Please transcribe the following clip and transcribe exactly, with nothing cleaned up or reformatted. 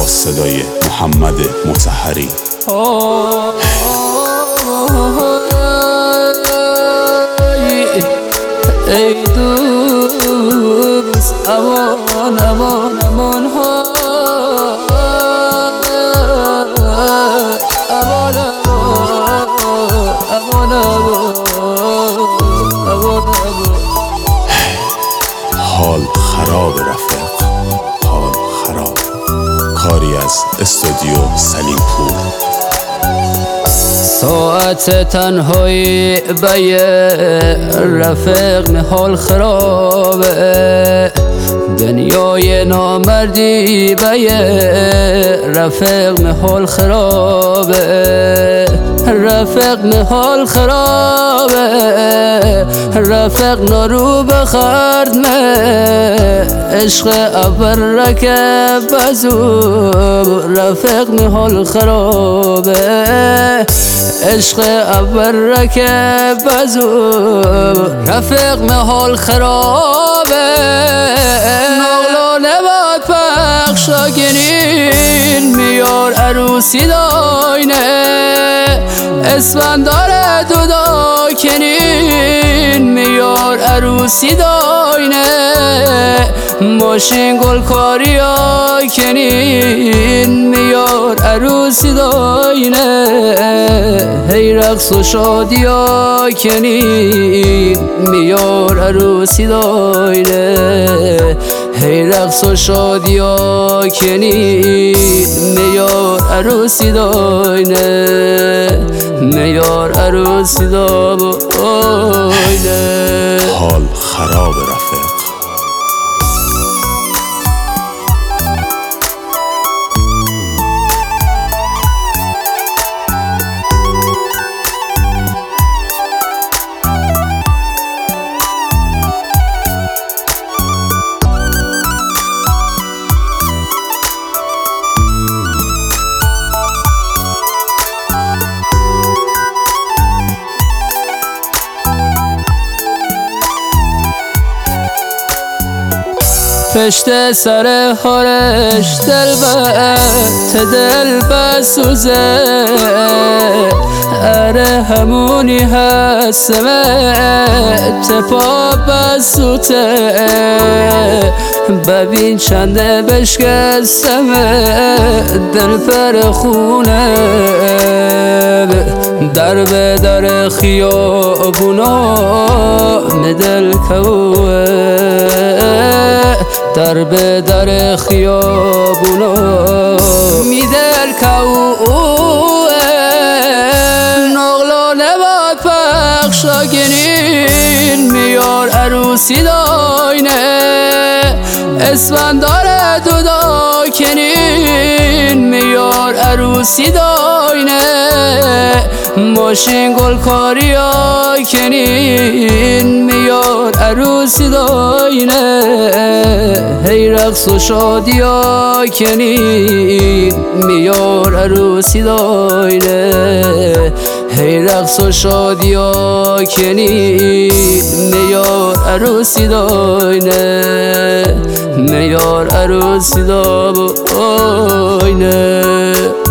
صدای محمد مطهری. ای دوست امان امان امان ها امان امان امان حال خراب رفیق، حال خراب. کاری از استودیو سلیم پور. ساعت تنهایی به رفیق نه حال خرابه، دنیای نامردی به رفیق نه حال خرابه، رفیق نه حال خرابه، رفیق نارو بخرد نه عشق اول رکب بزو، رفیق نه حال خرابه، عشق اول رکب بزو، رفیق نه حال خرابه، نغلا نباد پخش گنین میار عروسی داینه، اسفند داره دودا کنین میار عروسی داینه، ماشین گل کاری ها کنین میار عروسی داینه، هی رقص و شادی ها کنین میار عروسی داینه، هی رقص و شادی ها کنین میار عروسی داینه، میار عروسی داینه. حال خراب رفیق. پشت سر هارش دلبت دل بسوزه، اره همونی هستمت پا بسوته، ببین چنده بشکستمت دل پر خونه، در به در خیابونا ندل کوه، در به در خیابونا میدل کوه، نغلا نباد پخش گنین میار عروسی داینه، اسفند داره دودا کنین میار عروسی داینه، ماشین گل کاری ها کنین میار عروسی داینه، هی رقص و شادی ها کنین میار عروسی داینه، هی رقص و شادی ها کنین میار عروسی داینه، میار عروسی داینه.